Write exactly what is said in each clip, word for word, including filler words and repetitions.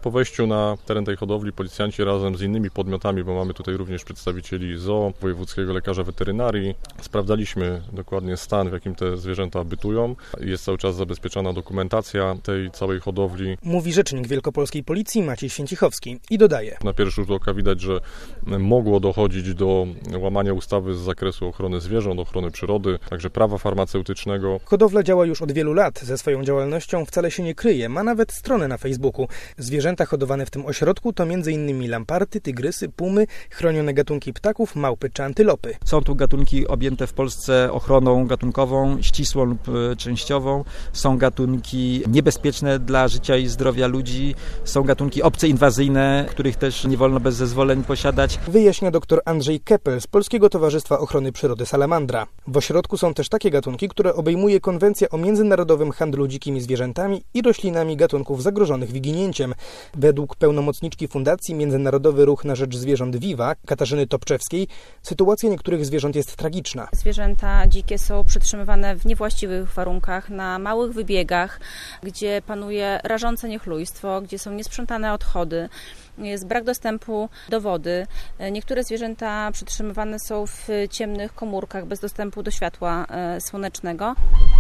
Po wejściu na teren tej hodowli policjanci razem z innymi podmiotami, bo mamy tutaj również przedstawicieli Z O O, wojewódzkiego lekarza weterynarii, sprawdzaliśmy dokładnie stan, w jakim te zwierzęta bytują. Jest cały czas zabezpieczona dokumentacja tej całej hodowli. Mówi rzecznik wielkopolskiej policji Maciej Święcichowski i dodaje. Na pierwszy rzut oka widać, że mogło dochodzić do łamania ustawy z zakresu ochrony zwierząt, ochrony przyrody, także prawa farmaceutycznego. Hodowla działa już od wielu lat. Ze swoją działalnością wcale się nie kryje. Ma nawet stronę na Facebooku. Zwierzęta hodowane w tym ośrodku to między innymi lamparty, tygrysy, pumy, chronione gatunki ptaków, małpy czy antylopy. Są tu gatunki objęte w Polsce ochroną gatunkową, ścisłą lub częściową. Są gatunki niebezpieczne dla życia i zdrowia ludzi. Są gatunki obce, inwazyjne, których też nie wolno bez zezwoleń posiadać. Wyjaśnia dr Andrzej Kepel z Polskiego Towarzystwa Ochrony Przyrody Salamandra. W ośrodku są też takie gatunki, które obejmuje Konwencja o międzynarodowym handlu dzikimi zwierzętami i roślinami gatunków zagrożonych wyginięciem. Według pełnomocniczki Fundacji Międzynarodowy Ruch na Rzecz Zwierząt Viva, Katarzyny Topczewskiej, sytuacja niektórych zwierząt jest tragiczna. Zwierzęta dzikie są przetrzymywane w niewłaściwych warunkach, na małych wybiegach, gdzie panuje rażące niechlujstwo, gdzie są niesprzątane odchody. Jest brak dostępu do wody. Niektóre zwierzęta przetrzymywane są w ciemnych komórkach bez dostępu do światła słonecznego.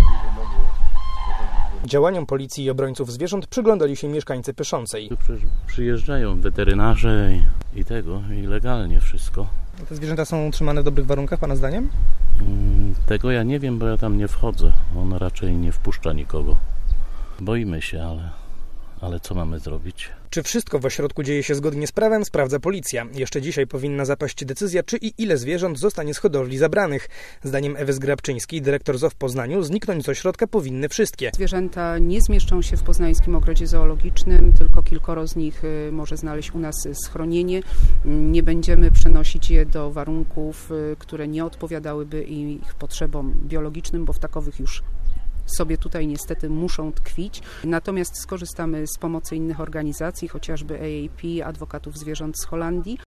Działaniom policji i obrońców zwierząt przyglądali się mieszkańcy Pyszącej. Tu przyjeżdżają weterynarze i, i tego, i legalnie wszystko. Te zwierzęta są trzymane w dobrych warunkach, pana zdaniem? Tego ja nie wiem, bo ja tam nie wchodzę. On raczej nie wpuszcza nikogo. Boimy się, ale, ale co mamy zrobić? Czy wszystko w ośrodku dzieje się zgodnie z prawem, sprawdza policja. Jeszcze dzisiaj powinna zapaść decyzja, czy i ile zwierząt zostanie z hodowli zabranych. Zdaniem Ewy Zgrabczyńskiej, dyrektor Z O O w Poznaniu, zniknąć z ośrodka powinny wszystkie. Zwierzęta nie zmieszczą się w poznańskim ogrodzie zoologicznym, tylko kilkoro z nich może znaleźć u nas schronienie. Nie będziemy przenosić je do warunków, które nie odpowiadałyby ich potrzebom biologicznym, bo w takowych już sobie tutaj niestety muszą tkwić. Natomiast skorzystamy z pomocy innych organizacji, chociażby A A P, adwokatów zwierząt z Holandii.